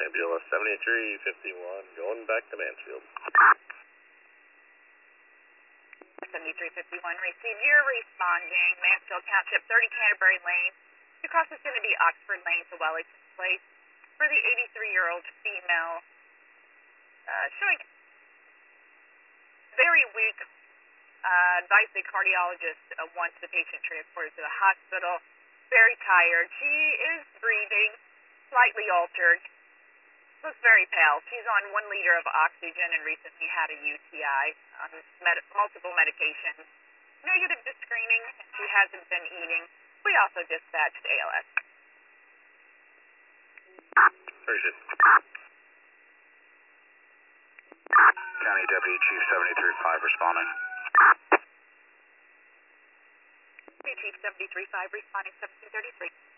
Ambulance 7351, going back to Mansfield. 7351, receive. You're responding. Mansfield Township, 30 Canterbury Lane. To cross is going to be Oxford Lane to Wellington Place. For the 83-year-old female, showing very weak. Advise the cardiologist wants the patient transported to the hospital. Very tired. She is breathing, slightly altered. Looks very pale. She's on 1 liter of oxygen and recently had a UTI on multiple medications. Negative to screening. She hasn't been eating. We also dispatched ALS. Very good. County Deputy Chief 735 responding. Chief 735 responding 1733.